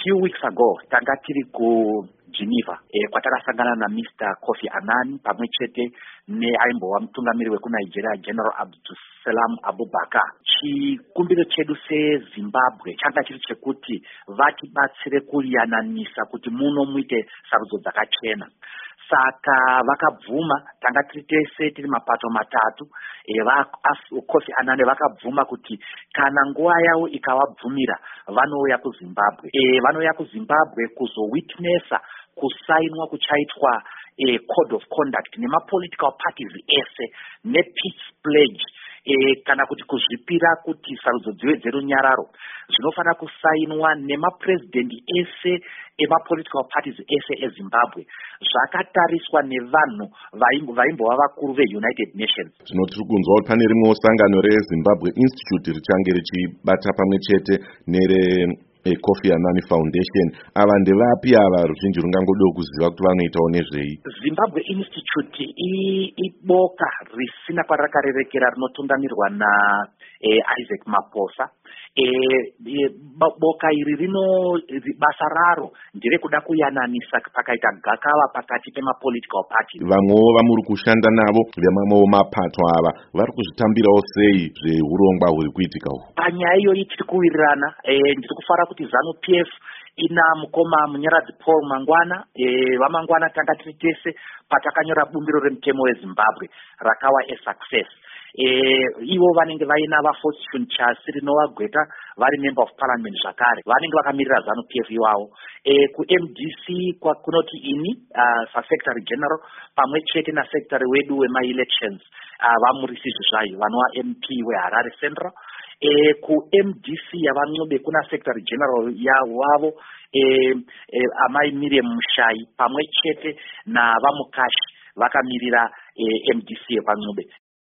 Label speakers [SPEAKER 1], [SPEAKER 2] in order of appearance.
[SPEAKER 1] few weeks ago tanga tiri ku Geneva kwatakasangana na Mr. Kofi Annan pamwe chete neaimbova mutungamiri weku Nigeria General Abdulsalam Abubakar. Chikumbiro chedu seZimbabwe changa chiri chekuti vatibatsire kuyananisa kuti muno muite sarudzo dzakachena. Saka vakabvuma tanga tiri tese tiri mapato matatu Kofi Annan vakabvuma kuti kana nguva yavo ikavabvumira vanouya kuZimbabwe. Vanouya kuZimbabwe kuzowitnessa kusainwa kuchaitwa code of conduct nemapolitical parties ese nepeace pledge kana kuti kuzvipira kuti sarudzo dzive dzerunyararo zvinofana kusainwa nemapresident ese emapolitical parties ese eZimbabwe zvakatariswa nevanhu vaimbova vakuru veUnited Nations.
[SPEAKER 2] Zvino tiri kunzwa kuti pane rimwewo sangano reZimbabwe Institute richange richibata pamwe chete nere Kofi Annan Foundation. Ava ndevapi ava ruzhinji rungangoda kuziva kuti vanoitawo nezvei?
[SPEAKER 1] Zimbabwe Institute iboka risina kwarakarerekera rinotungamirwa na Isaac Maposa. Boka iri rino basa raro nderekuda kuyananisa pakaita gakava pakati pemapolitical party.
[SPEAKER 2] Vamwewo vamuri kushanda navo vemamwewo mapato ava vari kuzvitambirawo sei zveurongwa huri kuitika uhu?
[SPEAKER 1] Panyaya iyoyi tiri kuwirirana. Ndiri kufara kuti ZANU-PF ina mukoma Munyaradzi Paul Mangwana. Vamangwana tanga tiri tese patakanyora bumbiro remutemo weZimbabwe rakawa success. Ivo vanenge vaina vaFortune Chasi rinovagweta vari member of parliament zvakare vanenge vakamirira ZANU-PF iwavo. KuMDC kunoti ini saSecretary General pamwe chete naSecretary wedu wema-elections vamurisizvi zvayo vanova MP weHarare Central. KuMDC yavan'obe kuna Secretary General wavo Amai Miriam Mushai pamwe chete navaMukashi vakamirira MDC yepan'obe.